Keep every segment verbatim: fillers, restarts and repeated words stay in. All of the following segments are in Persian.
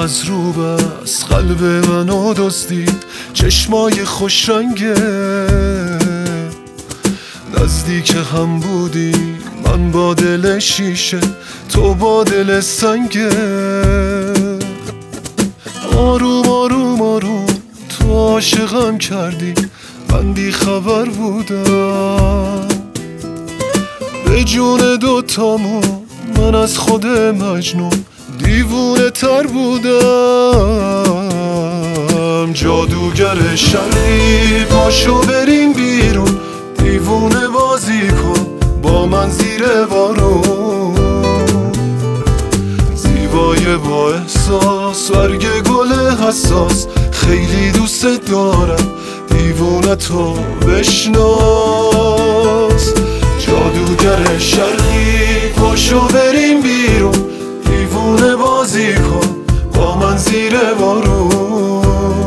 از رو بس قلب منو دزدید چشمای خوش رنگه، نزدیک هم بودی من با دل شیشه تو با دل سنگه. آروم آروم آروم تو عاشقم کردی من بی خبر بودم، به جون دوتامون من از خود مجنون دیوونه تر بودم. جادوگر شرقی پاشو بریم بیرون، دیوونه بازی کن با من زیر بارون، زیبای با احساس برگ گل حساس خیلی دوست دارم دیوونه تو بشناس. جادوگر شرقی پاشو بریم بیرون، دیوونه بازی کن با من زیر بارون،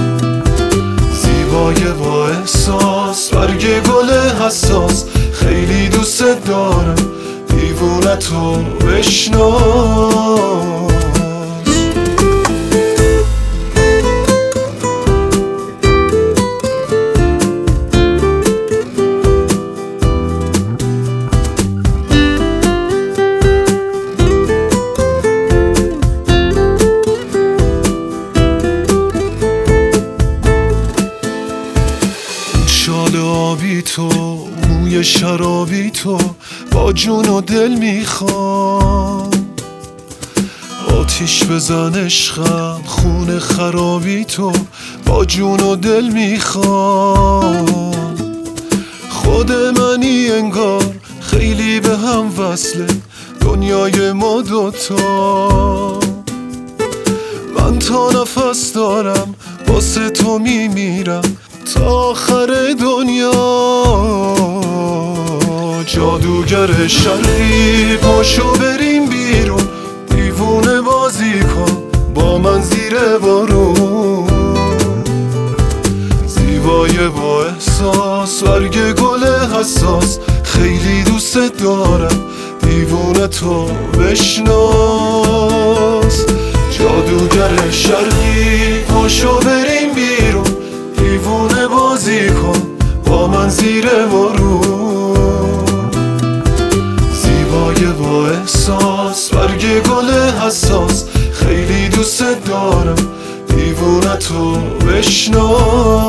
زیبای با احساس برگ گل حساس خیلی دوست دارم دیوونه تو بشناس. شال آبی تو موی شرابی تو با جون و دل میخوام، آتیش بزن عشقم خون خرابی تو با جون و دل میخوام. خود منی انگار خیلی به هم وصله دنیای ما دوتا، من تا نفس دارم واسه تو میمیرم تا آخر دنیا. جادوگر شرقی پاشو بریم بیرون، دیوونه بازی کن با من زیر بارون، زیبای با احساس برگ گل حساس خیلی دوست دارم دیوونه تو بشناس. جادوگر شرقی پاشو بریم بیرون، دیوونه بازی کن با من زیر بارون، زیبای با احساس برگ گل حساس خیلی دوست دارم دیوونه تو بشناس.